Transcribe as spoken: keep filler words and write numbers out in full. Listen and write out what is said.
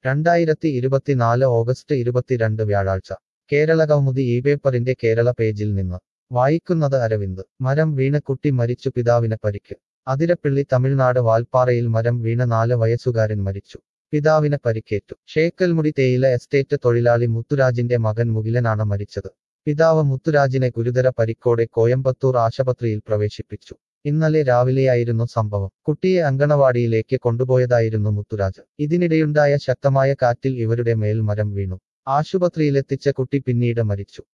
രണ്ടായിരത്തി ഇരുപത്തിനാല് ഓഗസ്റ്റ് ഇരുപത്തിരണ്ട് വ്യാഴാഴ്ച കേരളകൗമുദി ഈ പേപ്പറിന്റെ കേരള പേജിൽ നിന്ന് വായിക്കുന്നത് അരവിന്ദ് മരം വീണ് കുട്ടി മരിച്ചു പിതാവിന് പരിക്ക് അതിരപ്പിള്ളി തമിഴ്നാട് വാൽപ്പാറയിൽ മരം വീണ് നാല് വയസ്സുകാരൻ മരിച്ചു പിതാവിന് പരിക്കേറ്റു ഷേക്കൽമുടി തേയില എസ്റ്റേറ്റ് തൊഴിലാളി മുത്തുരാജിന്റെ മകൻ മുകിലനാണ് മരിച്ചത് പിതാവ് മുത്തുരാജിനെ ഗുരുതര പരിക്കോടെ കോയമ്പത്തൂർ ആശുപത്രിയിൽ പ്രവേശിപ്പിച്ചു ഇന്നലെ രാവിലെയായിരുന്നു സംഭവം കുട്ടിയെ അങ്കണവാടിയിലേക്ക് കൊണ്ടുപോയതായിരുന്നു മുത്തുരാജ് ഇതിനിടെയുണ്ടായ ശക്തമായ കാറ്റിൽ ഇവരുടെ മേൽ മരം വീണു ആശുപത്രിയിലെത്തിച്ച കുട്ടി പിന്നീട് മരിച്ചു